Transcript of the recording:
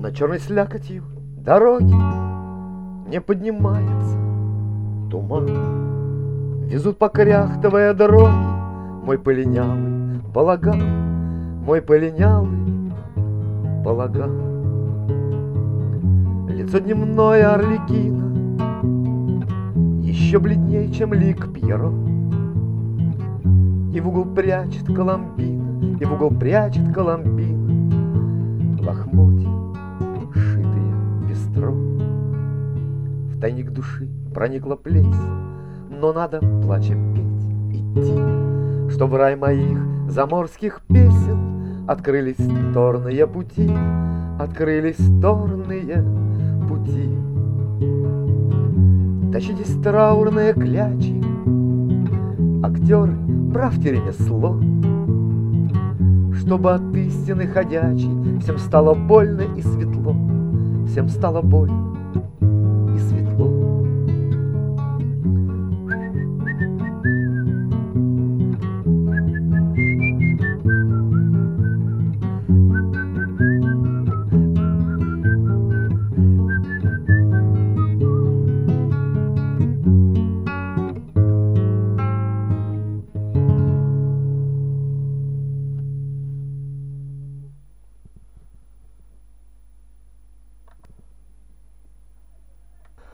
На черной слякотью дороги не поднимается туман. Везут, покряхтовая дороги, мой полинялый балаган, мой полинялый балаган. Лицо дневное Арлекина еще бледнее, чем лик Пьеро. И в угол прячет Коломбина, и в угол прячет Коломбина лохмотья, шитые пестро. В тайник души проникла плеть, но надо, плача, петь, идти, чтоб в рай моих заморских песен открылись торные пути, открылись торные пути. Тащитесь траурные клячи, актеры, правьте ремесло, чтобы от истины ходячей всем стало больно и светло, всем стало больно